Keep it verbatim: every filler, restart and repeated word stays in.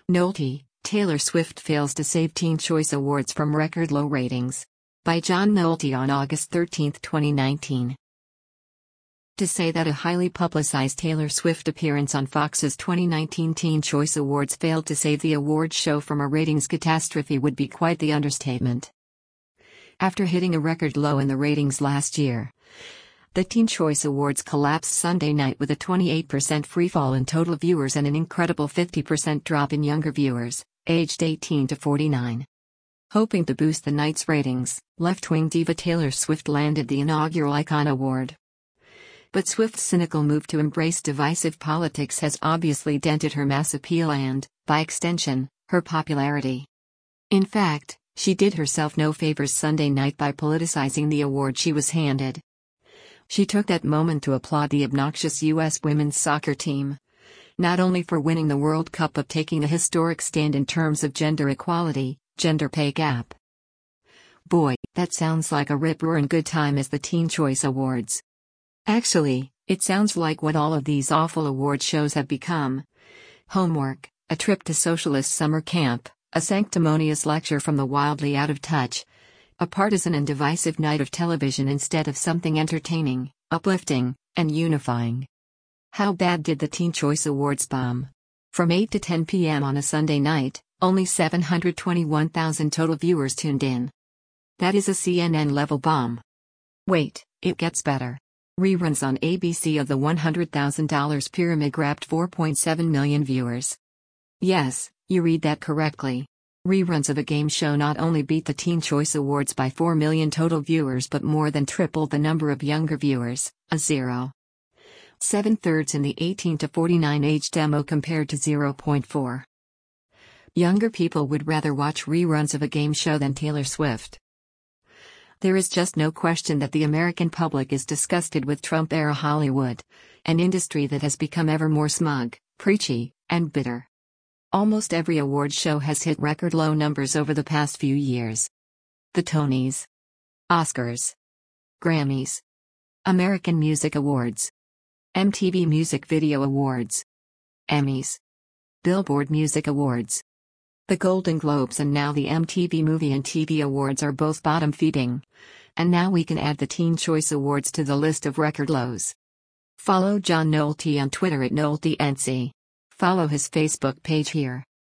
Nolte, Taylor Swift fails to save Teen Choice Awards from record low ratings. By John Nolte on August thirteenth, twenty nineteen. To say that a highly publicized Taylor Swift appearance on Fox's twenty nineteen Teen Choice Awards failed to save the awards show from a ratings catastrophe would be quite the understatement. After hitting a record low in the ratings last year, the Teen Choice Awards collapsed Sunday night with a twenty-eight percent freefall in total viewers and an incredible fifty percent drop in younger viewers, aged eighteen to forty-nine. Hoping to boost the night's ratings, left-wing diva Taylor Swift landed the inaugural Icon Award. But Swift's cynical move to embrace divisive politics has obviously dented her mass appeal and, by extension, her popularity. In fact, she did herself no favors Sunday night by politicizing the award she was handed. She took that moment to applaud the obnoxious U S women's soccer team, not only for winning the World Cup but taking a historic stand in terms of gender equality, gender pay gap. Boy, that sounds like a rip-roaring good time as the Teen Choice Awards. Actually, it sounds like what all of these awful award shows have become. Homework, a trip to socialist summer camp, a sanctimonious lecture from the wildly out of touch, a partisan and divisive night of television instead of something entertaining, uplifting, and unifying. How bad did the Teen Choice Awards bomb? From eight to ten p m on a Sunday night, only seven hundred twenty-one thousand total viewers tuned in. That is a C N N-level bomb. Wait, it gets better. Reruns on A B C of the one hundred thousand dollar Pyramid grabbed four point seven million viewers. Yes, you read that correctly. Reruns of a game show not only beat the Teen Choice Awards by four million total viewers but more than tripled the number of younger viewers, a zero point seven thirds in the eighteen to forty-nine age demo compared to zero point four. Younger people would rather watch reruns of a game show than Taylor Swift. There is just no question that the American public is disgusted with Trump-era Hollywood, an industry that has become ever more smug, preachy, and bitter. Almost every award show has hit record low numbers over the past few years. The Tonys, Oscars, Grammys, American Music Awards, M T V Music Video Awards, Emmys, Billboard Music Awards, the Golden Globes and now the M T V Movie and T V Awards are both bottom-feeding. And now we can add the Teen Choice Awards to the list of record lows. Follow John Nolte on Twitter at NolteNC. Follow his Facebook page here.